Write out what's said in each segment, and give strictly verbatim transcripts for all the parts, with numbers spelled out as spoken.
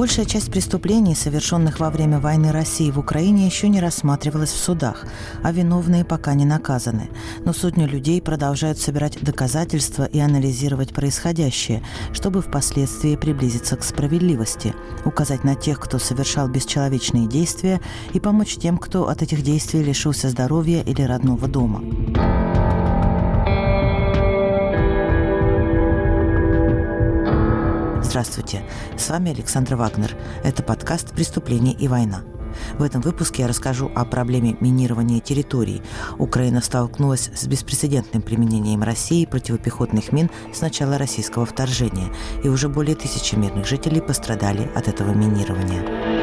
Большая часть преступлений, совершенных во время войны России в Украине, еще не рассматривалась в судах, а виновные пока не наказаны. Но сотни людей продолжают собирать доказательства и анализировать происходящее, чтобы впоследствии приблизиться к справедливости, указать на тех, кто совершал бесчеловечные действия, и помочь тем, кто от этих действий лишился здоровья или родного дома. Здравствуйте, с вами Александра Вагнер. Это подкаст «Преступление и война». В этом выпуске я расскажу о проблеме минирования территорий. Украина столкнулась с беспрецедентным применением России противопехотных мин с начала российского вторжения, и уже более тысячи мирных жителей пострадали от этого минирования.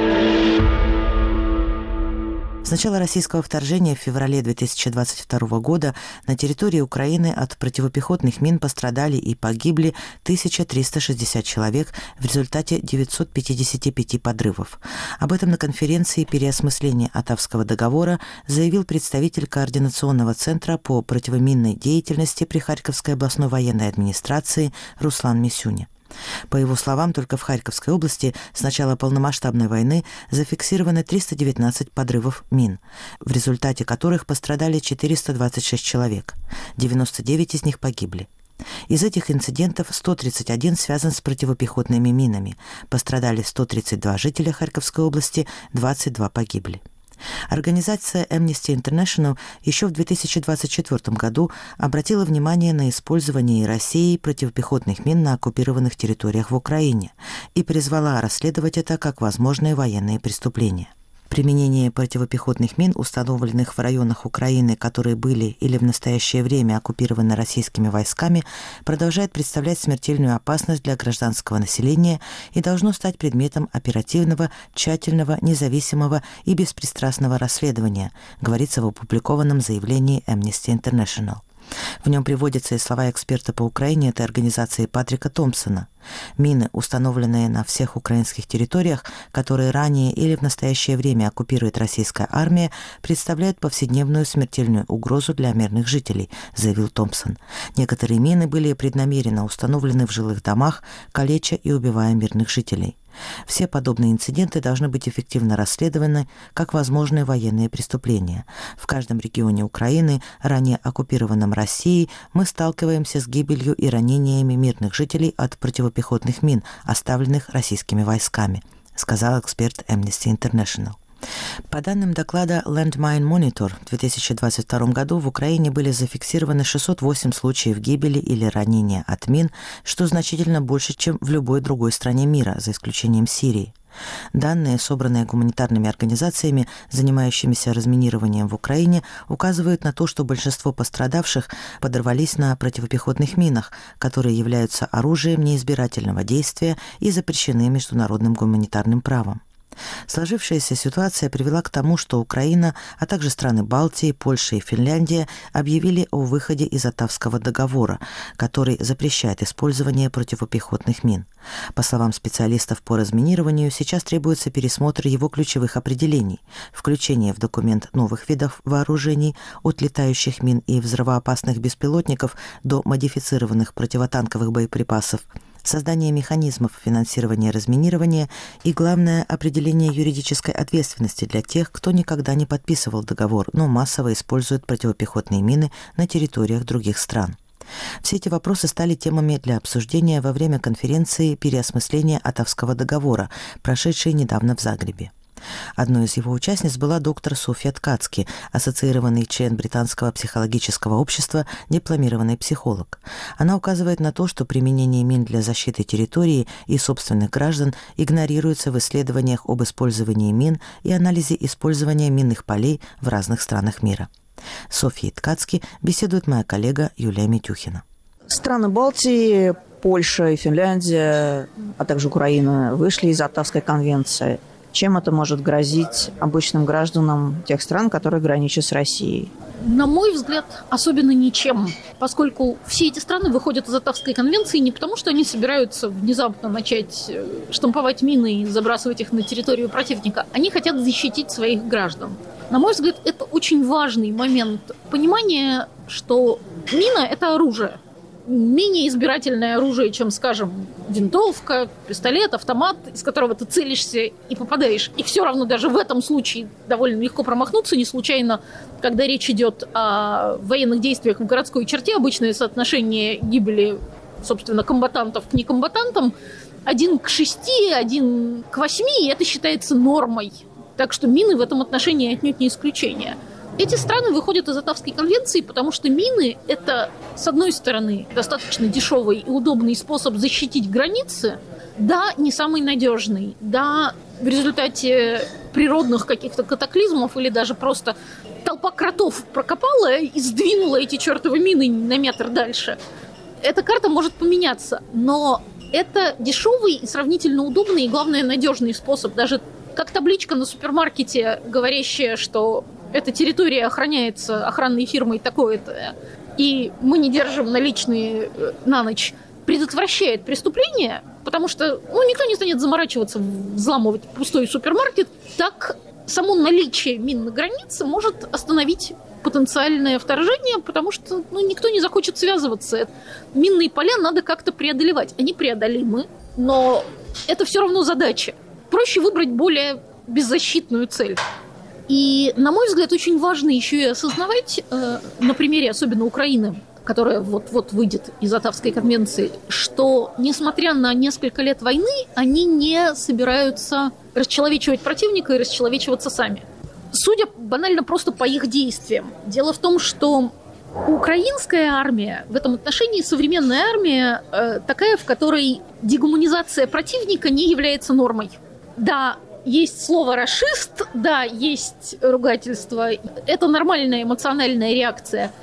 С начала российского вторжения в феврале две тысячи двадцать второго года на территории Украины от противопехотных мин пострадали и погибли тысяча триста шестьдесят человек в результате девятьсот пятьдесят пять подрывов. Об этом на конференции переосмысления Оттавского договора заявил представитель Координационного центра по противоминной деятельности при Харьковской областной военной администрации Руслан Мисюня. По его словам, только в Харьковской области с начала полномасштабной войны зафиксировано триста девятнадцать подрывов мин, в результате которых пострадали четыреста двадцать шесть человек. девяносто девять из них погибли. Из этих инцидентов сто тридцать один связан с противопехотными минами. Пострадали сто тридцать два жителя Харьковской области, двадцать два погибли. Организация Amnesty International еще в две тысячи двадцать четвёртом году обратила внимание на использование Россией противопехотных мин на оккупированных территориях в Украине и призвала расследовать это как возможные военные преступления. Применение противопехотных мин, установленных в районах Украины, которые были или в настоящее время оккупированы российскими войсками, продолжает представлять смертельную опасность для гражданского населения и должно стать предметом оперативного, тщательного, независимого и беспристрастного расследования, говорится в опубликованном заявлении Amnesty International. В нем приводятся и слова эксперта по Украине этой организации Патрика Томпсона. Мины, установленные на всех украинских территориях, которые ранее или в настоящее время оккупирует российская армия, представляют повседневную смертельную угрозу для мирных жителей, заявил Томпсон. Некоторые мины были преднамеренно установлены в жилых домах, калеча и убивая мирных жителей. Все подобные инциденты должны быть эффективно расследованы как возможные военные преступления. В каждом регионе Украины, ранее оккупированном Россией, мы сталкиваемся с гибелью и ранениями мирных жителей от противопехотных мин, оставленных российскими войсками, сказал эксперт Amnesty International. По данным доклада Landmine Monitor, в две тысячи двадцать втором году в Украине были зафиксированы шестьсот восемь случаев гибели или ранения от мин, что значительно больше, чем в любой другой стране мира, за исключением Сирии. Данные, собранные гуманитарными организациями, занимающимися разминированием в Украине, указывают на то, что большинство пострадавших подорвались на противопехотных минах, которые являются оружием неизбирательного действия и запрещены международным гуманитарным правом. Сложившаяся ситуация привела к тому, что Украина, а также страны Балтии, Польша и Финляндия объявили о выходе из Оттавского договора, который запрещает использование противопехотных мин. По словам специалистов по разминированию, сейчас требуется пересмотр его ключевых определений, включение в документ новых видов вооружений, от летающих мин и взрывоопасных беспилотников до модифицированных противотанковых боеприпасов, создание механизмов финансирования разминирования и, главное, определение юридической ответственности для тех, кто никогда не подписывал договор, но массово использует противопехотные мины на территориях других стран. Все эти вопросы стали темами для обсуждения во время конференции переосмысления Оттавского договора, прошедшей недавно в Загребе. Одной из его участниц была доктор Софья Ткацки, ассоциированный член Британского психологического общества, дипломированный психолог. Она указывает на то, что применение мин для защиты территории и собственных граждан игнорируется в исследованиях об использовании мин и анализе использования минных полей в разных странах мира. С Софьей Ткацки беседует моя коллега Юлия Митюхина. Страны Балтии, Польша и Финляндия, а также Украина вышли из Оттавской конвенции. Чем это может грозить обычным гражданам тех стран, которые граничат с Россией? На мой взгляд, особенно ничем, поскольку все эти страны выходят из Оттавской конвенции не потому, что они собираются внезапно начать штамповать мины и забрасывать их на территорию противника. Они хотят защитить своих граждан. На мой взгляд, это очень важный момент понимания, что мина – это оружие. менее избирательное оружие, чем, скажем, винтовка, пистолет, автомат, из которого ты целишься и попадаешь. И все равно даже в этом случае довольно легко промахнуться. Не случайно, когда речь идет о военных действиях в городской черте, обычное соотношение гибели, собственно, комбатантов к некомбатантам один к шести, один к восьми, и это считается нормой. Так что мины в этом отношении отнюдь не исключение. Эти страны выходят из Оттавской конвенции, потому что мины – это, с одной стороны, достаточно дешевый и удобный способ защитить границы, да, не самый надежный, да, в результате природных каких-то катаклизмов или даже просто толпа кротов прокопала и сдвинула эти чертовы мины на метр дальше. Эта карта может поменяться, но это дешевый и сравнительно удобный и, главное, надежный способ. Даже как табличка на супермаркете, говорящая, что эта территория охраняется охранной фирмой такой-то, и мы не держим наличные на ночь, предотвращает преступление, потому что ну, никто не станет заморачиваться, взламывать пустой супермаркет, так само наличие мин на границе может остановить потенциальное вторжение, потому что ну, никто не захочет связываться. Минные поля надо как-то преодолевать. Они преодолимы, но это все равно задача. Проще выбрать более беззащитную цель. И, на мой взгляд, очень важно еще и осознавать, э, на примере особенно Украины, которая вот-вот выйдет из Оттавской конвенции, что, несмотря на несколько лет войны, они не собираются расчеловечивать противника и расчеловечиваться сами. Судя банально просто по их действиям. Дело в том, что украинская армия, в этом отношении современная армия, э, такая, в которой дегуманизация противника не является нормой. Да, есть слово «рашист», да, есть ругательство. Это нормальная эмоциональная реакция.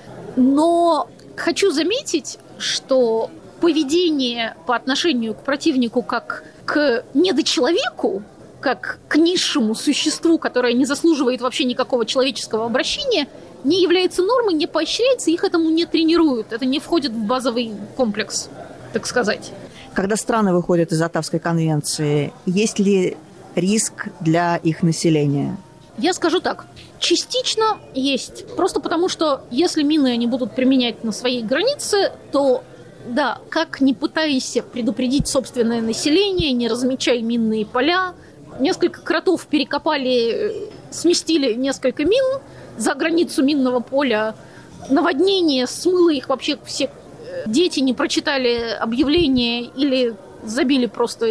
Но хочу заметить, что поведение по отношению к противнику как к недочеловеку, как к низшему существу, которое не заслуживает вообще никакого человеческого обращения, не является нормой, не поощряется, их этому не тренируют. Это не входит в базовый комплекс, так сказать. Когда страны выходят из Оттавской конвенции, есть ли риск для их населения? Я скажу так. Частично есть. Просто потому, что если мины они будут применять на своей границе, то, да, как ни пытайся предупредить собственное население, не размечай минные поля. Несколько кротов перекопали, сместили несколько мин за границу минного поля. Наводнение смыло их вообще все. Дети не прочитали объявление или забили просто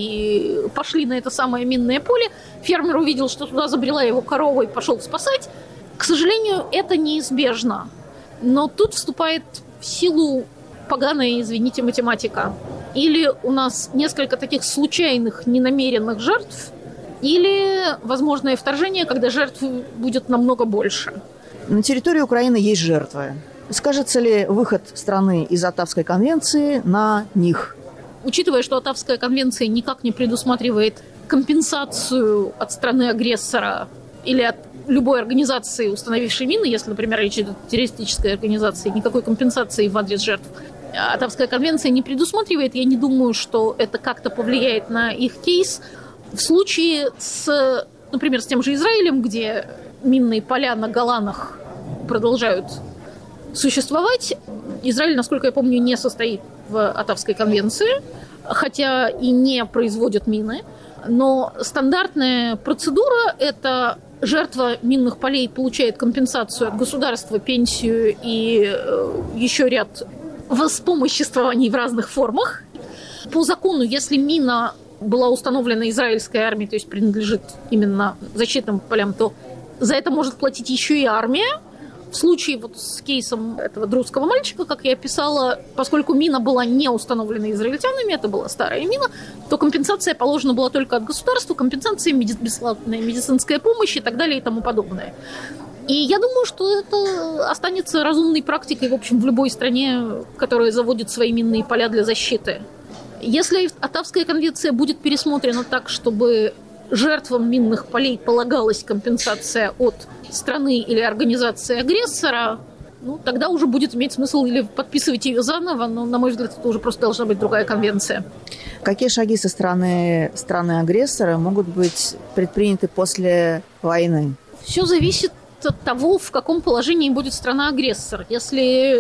и пошли на это самое минное поле. Фермер увидел, что туда забрела его корова и пошел спасать. К сожалению, это неизбежно. Но тут вступает в силу поганая, извините, математика. Или у нас несколько таких случайных, ненамеренных жертв, или возможное вторжение, когда жертв будет намного больше. На территории Украины есть жертвы. Скажется ли выход страны из Оттавской конвенции на них? Учитывая, что Оттавская конвенция никак не предусматривает компенсацию от страны-агрессора или от любой организации, установившей мины, если, например, речь идет о террористической организации, никакой компенсации в адрес жертв Оттавская конвенция не предусматривает, я не думаю, что это как-то повлияет на их кейс. В случае с, например, с тем же Израилем, где минные поля на Голанах продолжают существовать, Израиль, насколько я помню, не состоит в Оттавской конвенции, хотя и не производит мины. Но стандартная процедура – это жертва минных полей получает компенсацию от государства, пенсию и еще ряд воспомоществований в разных формах. По закону, если мина была установлена израильской армией, то есть принадлежит именно защитным полям, то за это может платить еще и армия. В случае вот с кейсом этого друзского мальчика, как я описала, поскольку мина была не установлена израильтянами, это была старая мина, то компенсация положена была только от государства, компенсация, меди- бесплатная медицинская помощь и так далее и тому подобное. И я думаю, что это останется разумной практикой, в общем, в любой стране, которая заводит свои минные поля для защиты. Если Оттавская конвенция будет пересмотрена так, чтобы жертвам минных полей полагалась компенсация от страны или организации агрессора, ну, тогда уже будет иметь смысл или подписывать ее заново, но, на мой взгляд, это уже просто должна быть другая конвенция. Какие шаги со стороны страны-агрессора могут быть предприняты после войны? Все зависит от того, в каком положении будет страна-агрессор. Если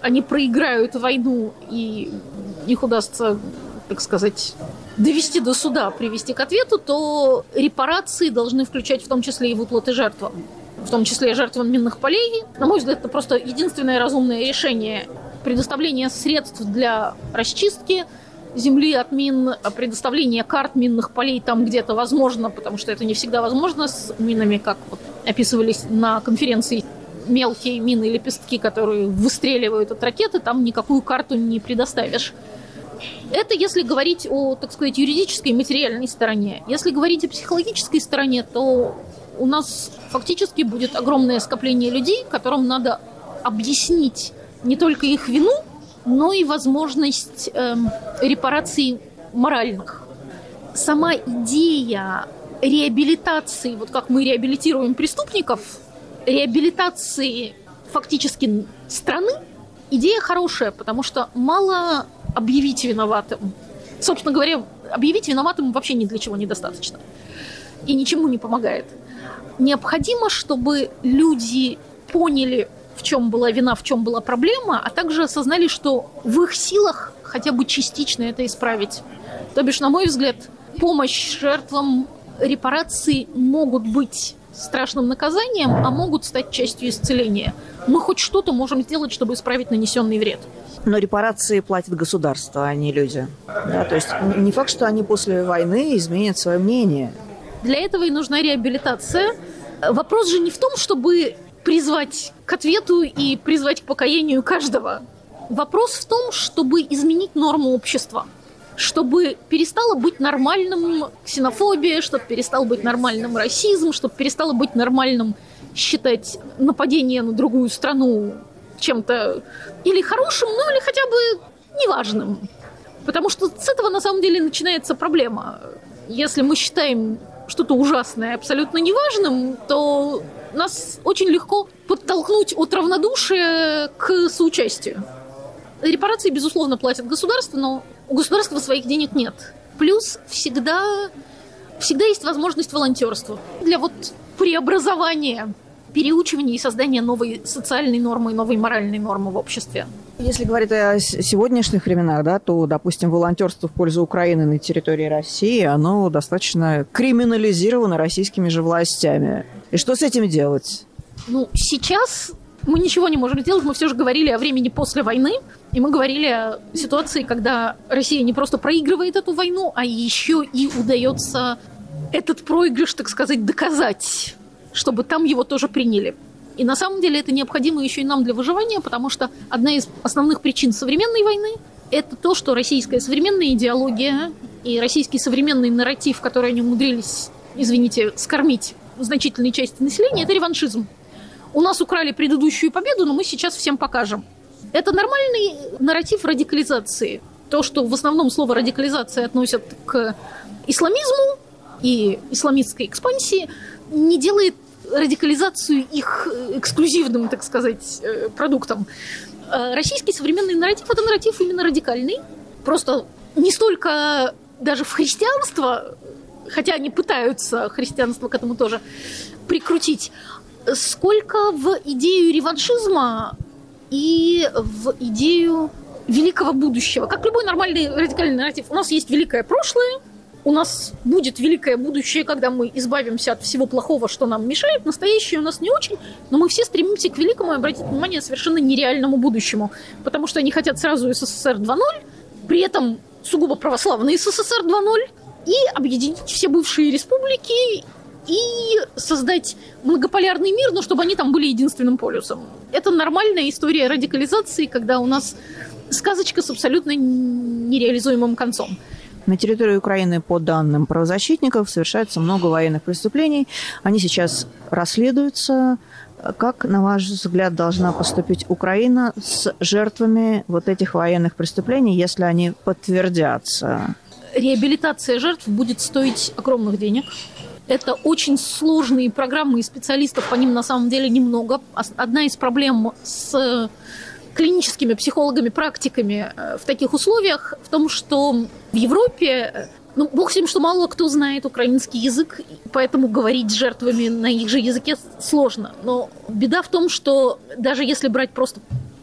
они проиграют войну и их удастся, так сказать, довести до суда, привести к ответу, то репарации должны включать в том числе и выплаты жертвам, в том числе и жертвам минных полей. На мой взгляд, это просто единственное разумное решение предоставления средств для расчистки земли от мин, предоставление карт минных полей там где-то возможно, потому что это не всегда возможно с минами, как вот описывались на конференции, мелкие мины, лепестки, которые выстреливают от ракеты, там никакую карту не предоставишь. Это если говорить о, так сказать, юридической и материальной стороне. Если говорить о психологической стороне, то у нас фактически будет огромное скопление людей, которым надо объяснить не только их вину, но и возможность э, репараций моральных. Сама идея реабилитации, вот как мы реабилитируем преступников, реабилитации фактически страны, идея хорошая, потому что мало объявить виноватым. Собственно говоря, объявить виноватым вообще ни для чего недостаточно. И ничему не помогает. Необходимо, чтобы люди поняли, в чем была вина, в чем была проблема, а также осознали, что в их силах хотя бы частично это исправить. То бишь, на мой взгляд, помощь жертвам, репарации могут быть страшным наказанием, а могут стать частью исцеления. Мы хоть что-то можем сделать, чтобы исправить нанесенный вред. Но репарации платит государство, а не люди. Да, то есть не факт, что они после войны изменят свое мнение. Для этого и нужна реабилитация. Вопрос же не в том, чтобы призвать к ответу и призвать к покаянию каждого. Вопрос в том, чтобы изменить норму общества. Чтобы перестало быть нормальным ксенофобия, чтобы перестал быть нормальным расизм, чтобы перестало быть нормальным считать нападение на другую страну чем-то или хорошим, ну или хотя бы неважным. Потому что с этого на самом деле начинается проблема. Если мы считаем что-то ужасное абсолютно неважным, то нас очень легко подтолкнуть от равнодушия к соучастию. Репарации, безусловно, платит государство, но у государства своих денег нет. Плюс всегда, всегда есть возможность волонтерства для вот преобразования, переучивания и создания новой социальной нормы, новой моральной нормы в обществе. Если говорить о сегодняшних временах, да, то, допустим, волонтерство в пользу Украины на территории России, оно достаточно криминализировано российскими же властями. И что с этим делать? Ну, сейчас мы ничего не можем сделать. Мы все же говорили о времени после войны, и мы говорили о ситуации, когда Россия не просто проигрывает эту войну, а еще и удается этот проигрыш, так сказать, доказать, чтобы там его тоже приняли. И на самом деле это необходимо еще и нам для выживания, потому что одна из основных причин современной войны – это то, что российская современная идеология и российский современный нарратив, который они умудрились, извините, скормить значительной части населения – это реваншизм. У нас украли предыдущую победу, но мы сейчас всем покажем. Это нормальный нарратив радикализации. То, что в основном слово радикализация относят к исламизму и исламистской экспансии, не делает радикализацию их эксклюзивным, так сказать, продуктом. Российский современный нарратив – это нарратив именно радикальный. Просто не столько даже в христианство, хотя они пытаются христианство к этому тоже прикрутить, сколько в идею реваншизма и в идею великого будущего. Как любой нормальный радикальный нарратив. У нас есть великое прошлое, у нас будет великое будущее, когда мы избавимся от всего плохого, что нам мешает. Настоящее у нас не очень, но мы все стремимся к великому и, обратите внимание, совершенно нереальному будущему. Потому что они хотят сразу СССР два ноль, при этом сугубо православный СССР два ноль, и объединить все бывшие республики и создать многополярный мир, но чтобы они там были единственным полюсом. Это нормальная история радикализации, когда у нас сказочка с абсолютно нереализуемым концом. На территории Украины, по данным правозащитников, совершается много военных преступлений. Они сейчас расследуются. Как, на ваш взгляд, должна поступить Украина с жертвами вот этих военных преступлений, если они подтвердятся? Реабилитация жертв будет стоить огромных денег. Это очень сложные программы, и специалистов по ним на самом деле немного. Одна из проблем с клиническими психологами, практиками в таких условиях в том, что в Европе, ну, бог с ним, что мало кто знает украинский язык, поэтому говорить с жертвами на их же языке сложно. Но беда в том, что даже если брать просто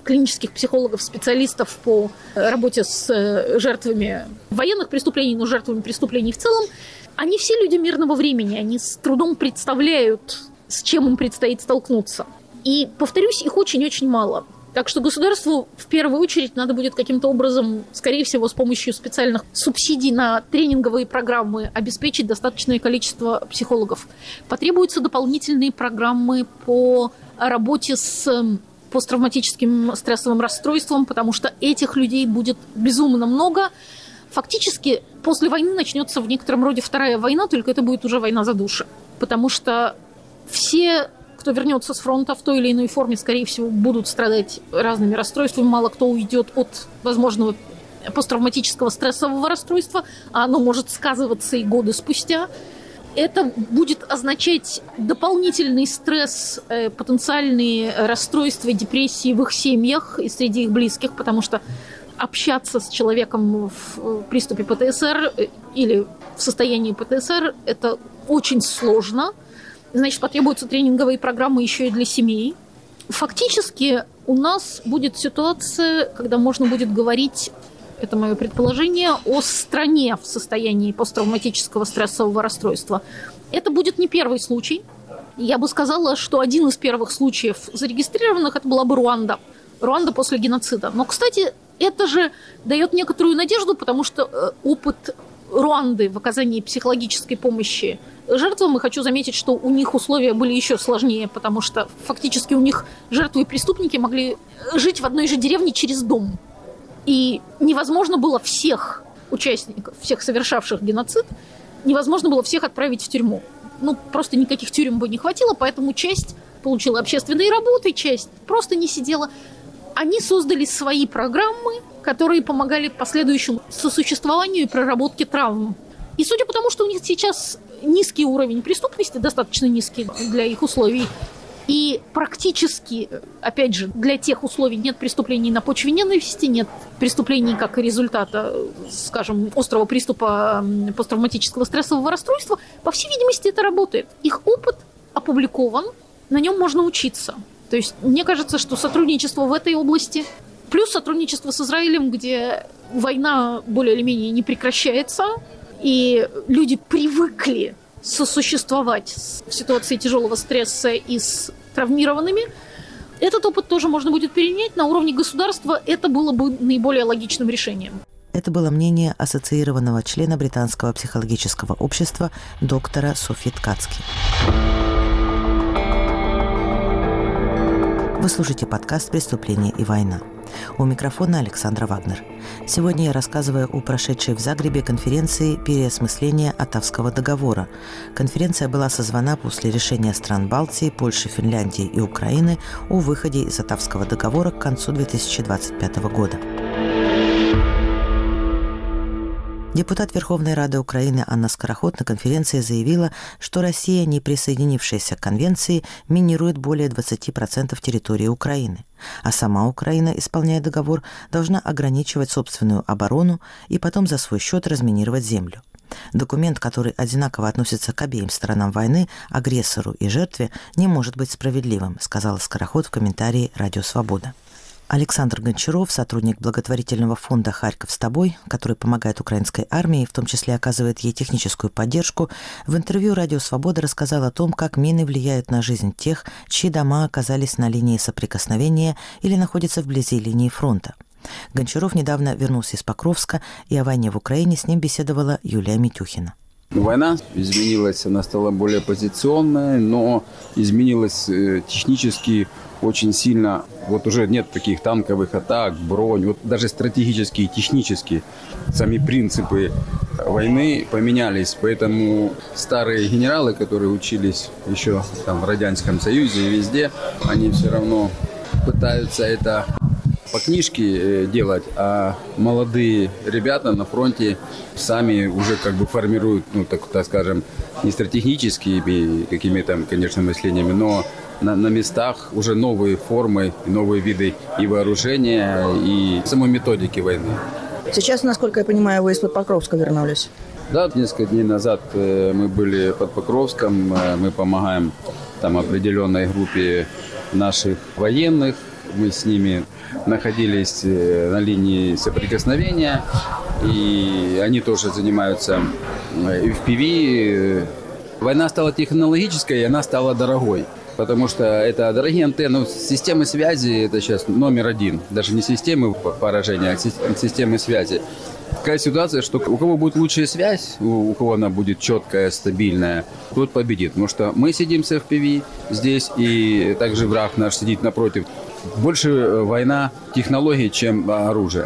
клинических психологов, специалистов по работе с жертвами военных преступлений, но жертвами преступлений в целом, они все люди мирного времени, они с трудом представляют, с чем им предстоит столкнуться. И, повторюсь, их очень-очень мало. Так что государству в первую очередь надо будет каким-то образом, скорее всего, с помощью специальных субсидий на тренинговые программы обеспечить достаточное количество психологов. Потребуются дополнительные программы по работе с посттравматическим стрессовым расстройством, потому что этих людей будет безумно много. Фактически после войны начнется в некотором роде вторая война, только это будет уже война за души. Потому что все, кто вернется с фронта в той или иной форме, скорее всего, будут страдать разными расстройствами. Мало кто уйдет от возможного посттравматического стрессового расстройства, а оно может сказываться и годы спустя. Это будет означать дополнительный стресс, потенциальные расстройства, депрессии в их семьях и среди их близких, потому что общаться с человеком в приступе ПТСР или в состоянии ПТСР – это очень сложно. Значит, потребуются тренинговые программы еще и для семей. Фактически у нас будет ситуация, когда можно будет говорить, это мое предположение, о стране в состоянии посттравматического стрессового расстройства. Это будет не первый случай. Я бы сказала, что один из первых случаев зарегистрированных это была бы Руанда. Руанда после геноцида. Но, кстати, это же дает некоторую надежду, потому что опыт Руанды в оказании психологической помощи жертвам, и хочу заметить, что у них условия были еще сложнее, потому что фактически у них жертвы и преступники могли жить в одной же деревне через дом. И невозможно было всех участников, всех совершавших геноцид, невозможно было всех отправить в тюрьму. Ну, просто никаких тюрем бы не хватило, поэтому часть получила общественные работы, часть просто не сидела. Они создали свои программы, которые помогали последующему сосуществованию и проработке травм. И судя по тому, что у них сейчас низкий уровень преступности, достаточно низкий для их условий, и практически, опять же, для тех условий нет преступлений на почве ненависти, нет преступлений как результата, скажем, острого приступа посттравматического стрессового расстройства, по всей видимости, это работает. Их опыт опубликован, на нем можно учиться. То есть мне кажется, что сотрудничество в этой области, плюс сотрудничество с Израилем, где война более или менее не прекращается, и люди привыкли сосуществовать в ситуации тяжелого стресса и с травмированными, этот опыт тоже можно будет перенять. На уровне государства это было бы наиболее логичным решением. Это было мнение ассоциированного члена Британского психологического общества доктора Софи Ткацки. Вы слушаете подкаст «Преступление и война». У микрофона Александра Вагнер. Сегодня я рассказываю о прошедшей в Загребе конференции переосмысления Оттавского договора. Конференция была созвана после решения стран Балтии, Польши, Финляндии и Украины о выходе из Оттавского договора к концу две тысячи двадцать пятого года. Депутат Верховной Рады Украины Анна Скороход на конференции заявила, что Россия, не присоединившаяся к конвенции, минирует более двадцать процентов территории Украины, а сама Украина, исполняя договор, должна ограничивать собственную оборону и потом за свой счет разминировать землю. Документ, который одинаково относится к обеим сторонам войны, агрессору и жертве, не может быть справедливым, сказала Скороход в комментарии «Радио Свобода». Александр Гончаров, сотрудник благотворительного фонда «Харьков с тобой», который помогает украинской армии, в том числе оказывает ей техническую поддержку, в интервью «Радио Свобода» рассказал о том, как мины влияют на жизнь тех, чьи дома оказались на линии соприкосновения или находятся вблизи линии фронта. Гончаров недавно вернулся из Покровска, и о войне в Украине с ним беседовала Юлия Митюхина. Война изменилась, она стала более позиционной, но изменилась э, технически очень сильно. Вот уже нет таких танковых атак, бронь, вот даже стратегические, технические. Сами принципы войны поменялись, поэтому старые генералы, которые учились еще там в Радянском Союзе и везде, они все равно пытаются это по книжке делать, а молодые ребята на фронте сами уже как бы формируют, ну так, так скажем, не стратегическими какими-то, конечно, мышлениями, но на, на местах уже новые формы, новые виды и вооружения, и самой методики войны. Сейчас, насколько я понимаю, вы из-под Покровска вернулись. Да, несколько дней назад мы были под Покровском, мы помогаем там определенной группе наших военных, мы с ними находились на линии соприкосновения, и они тоже занимаются эф пи ви. Война стала технологической, и она стала дорогой. Потому что это дорогие антенны, системы связи, это сейчас номер один. Даже не системы поражения, а системы связи. Такая ситуация, что у кого будет лучшая связь, у кого она будет четкая, стабильная, тот победит. Потому что мы сидим с эф пи ви здесь, и также враг наш сидит напротив. Больше война технологий, чем оружие.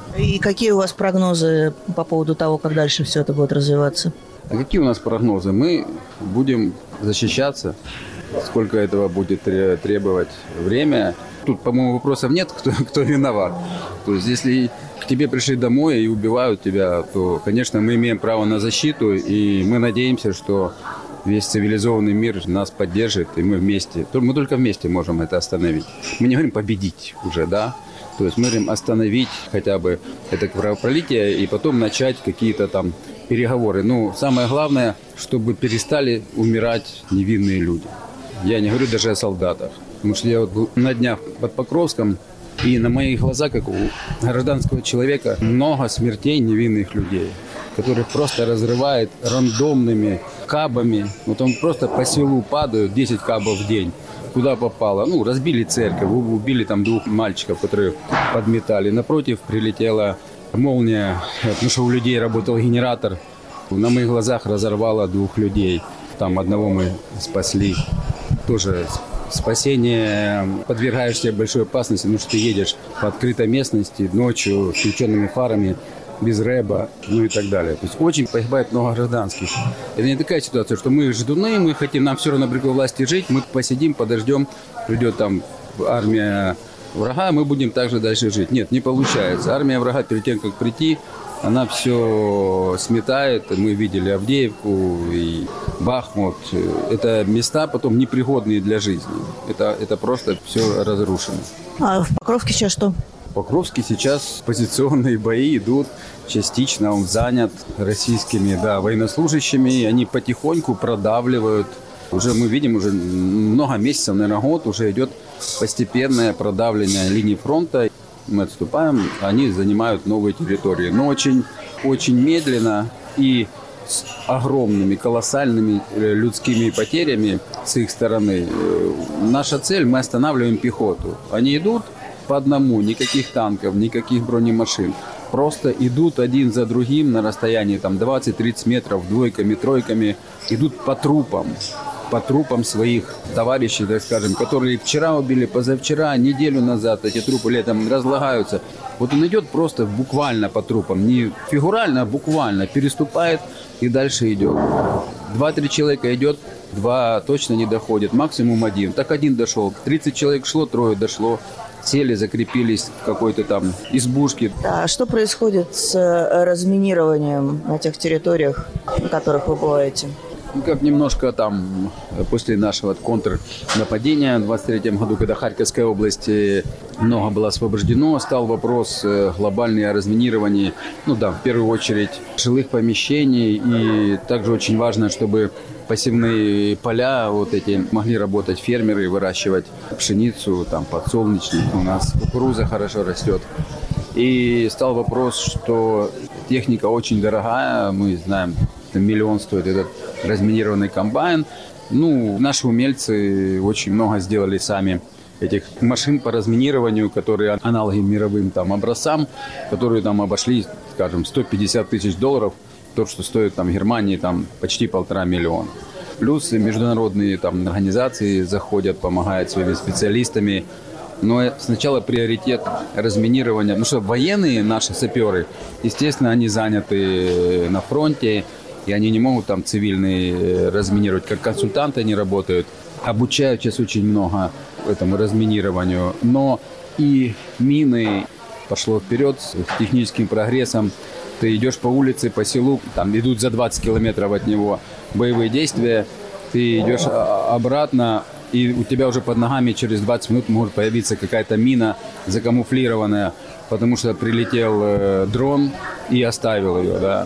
И какие у вас прогнозы по поводу того, как дальше все это будет развиваться? А какие у нас прогнозы? Мы будем защищаться. Сколько этого будет требовать время? Тут, по-моему, вопросов нет, кто, кто виноват. То есть, если к тебе пришли домой и убивают тебя, то, конечно, мы имеем право на защиту, и мы надеемся, что весь цивилизованный мир нас поддержит, и мы вместе, мы только вместе можем это остановить. Мы не говорим победить уже, да? То есть мы говорим остановить хотя бы это кровопролитие и потом начать какие-то там переговоры. Ну, самое главное, чтобы перестали умирать невинные люди. Я не говорю даже о солдатах. Потому что я вот был на днях под Покровском, и на моих глазах, как у гражданского человека, много смертей невинных людей, которых просто разрывает рандомными кабами. Вот он просто по селу падают, десять кабов в день. Куда попало? Ну, разбили церковь, убили там двух мальчиков, которые подметали. Напротив прилетела молния, потому что у людей работал генератор. На моих глазах разорвало двух людей. Там одного мы спасли. Тоже спасение, подвергаешься большой опасности, потому что ты едешь по открытой местности ночью с включенными фарами, без рэба, ну и так далее. То есть очень погибает много гражданских. Это не такая ситуация, что мы ждуны, мы хотим, нам все равно при власти жить, мы посидим, подождем, придет там армия врага, мы будем также дальше жить. Нет, не получается. Армия врага перед тем, как прийти, она все сметает. Мы видели Авдеевку и Бахмут. Это места потом непригодные для жизни. Это, это просто все разрушено. А в Покровске сейчас что? В Покровске сейчас позиционные бои идут. Частично он занят российскими, да, военнослужащими. Они потихоньку продавливают. Уже мы видим, уже много месяцев, наверное, год, уже идет постепенное продавливание линии фронта. Мы отступаем, они занимают новые территории. Но очень, очень медленно и с огромными, колоссальными людскими потерями с их стороны. Наша цель – мы останавливаем пехоту. Они идут по одному, никаких танков, никаких бронемашин. Просто идут один за другим на расстоянии там, двадцать-тридцать метров, двойками, тройками. Идут по трупам. по трупам своих товарищей, так скажем, которые вчера убили, позавчера, неделю назад эти трупы летом разлагаются. Вот он идет просто буквально по трупам, не фигурально, а буквально, переступает и дальше идет. Два-три человека идет, два точно не доходят, максимум один. Так один дошел, тридцать человек шло, трое дошло. Сели, закрепились в какой-то там избушке. А что происходит с разминированием на тех территориях, на которых вы бываете? Ну, как немножко там, после нашего контрнападения в двадцать третьем году, когда Харьковская область много было освобождено, стал вопрос глобальный о разминировании, ну да, в первую очередь жилых помещений. И также очень важно, чтобы посевные поля вот эти могли работать фермеры, выращивать пшеницу, там подсолнечник, у нас кукуруза хорошо растет. И стал вопрос, что техника очень дорогая, мы знаем, миллион стоит этот разминированный комбайн. Ну, наши умельцы очень много сделали сами этих машин по разминированию, которые аналоги мировым там образцам, которые там обошли, скажем, сто пятьдесят тысяч долларов, то, что стоит там в Германии там почти полтора миллиона. Плюс международные там организации заходят, помогают своими специалистами. Но сначала приоритет разминирования, ну что военные наши саперы, естественно, они заняты на фронте, и они не могут там цивильные разминировать. Как консультанты они работают. Обучают сейчас очень много этому разминированию. Но и мины пошло вперед с техническим прогрессом. Ты идешь по улице, по селу, там идут за двадцать километров от него боевые действия. Ты идешь обратно, и у тебя уже под ногами через двадцать минут может появиться какая-то мина закамуфлированная, потому что прилетел дрон и оставил ее, да.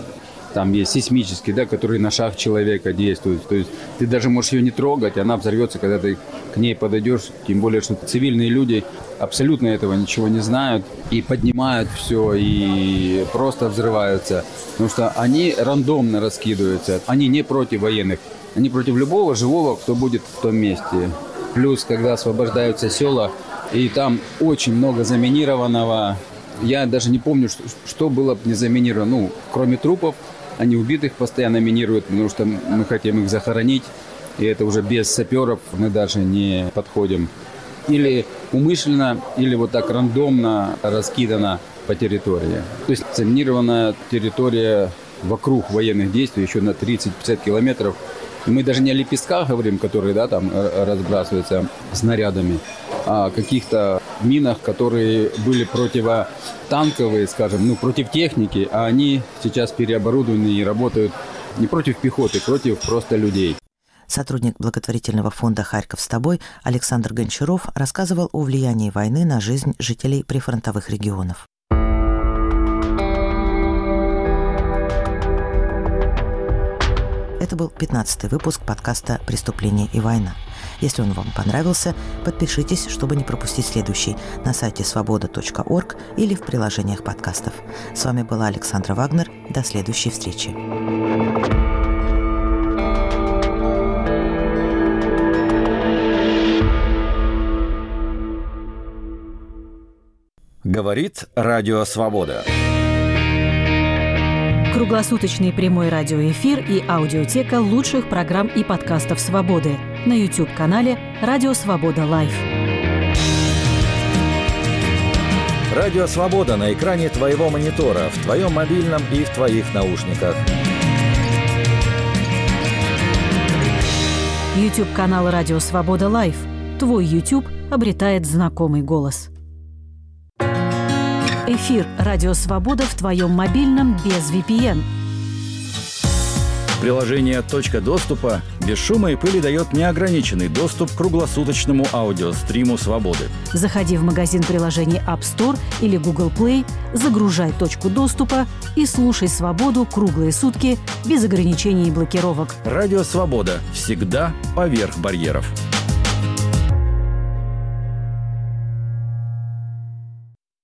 там есть сейсмические, да, которые на шаг человека действуют. То есть ты даже можешь ее не трогать, она взорвется, когда ты к ней подойдешь. Тем более, что цивильные люди абсолютно этого ничего не знают и поднимают все, и просто взрываются. Потому что они рандомно раскидываются. Они не против военных, они против любого живого, кто будет в том месте. Плюс, когда освобождаются села, и там очень много заминированного. Я даже не помню, что, что было не заминировано. Ну, кроме трупов, они убитых постоянно минируют, потому что мы хотим их захоронить. И это уже без саперов мы даже не подходим. Или умышленно, или вот так рандомно раскидано по территории. То есть заминированная территория вокруг военных действий еще на тридцать-пятьдесят километров. И мы даже не о лепестках говорим, которые, да, там разбрасываются снарядами, а о каких-то минах, которые были противотанковые, скажем, ну, против техники, а они сейчас переоборудованы и работают не против пехоты, против просто людей. Сотрудник благотворительного фонда «Харьков с тобой» Александр Гончаров рассказывал о влиянии войны на жизнь жителей прифронтовых регионов. Это был пятнадцатый выпуск подкаста «Преступление и война». Если он вам понравился, подпишитесь, чтобы не пропустить следующий на сайте свобода точка орг или в приложениях подкастов. С вами была Александра Вагнер. До следующей встречи. Говорит Радио Свобода. Круглосуточный прямой радиоэфир и аудиотека лучших программ и подкастов «Свободы» на YouTube-канале «Радио Свобода Лайв». Радио Свобода на экране твоего монитора, в твоем мобильном и в твоих наушниках. YouTube-канал «Радио Свобода Лайв». Твой YouTube обретает знакомый голос. Эфир «Радио Свобода» в твоем мобильном без ви пи эн. Приложение «Точка доступа» без шума и пыли дает неограниченный доступ к круглосуточному аудиостриму «Свободы». Заходи в магазин приложений App Store или Google Play, загружай «Точку доступа» и слушай «Свободу» круглые сутки без ограничений и блокировок. Радио «Свобода» всегда поверх барьеров.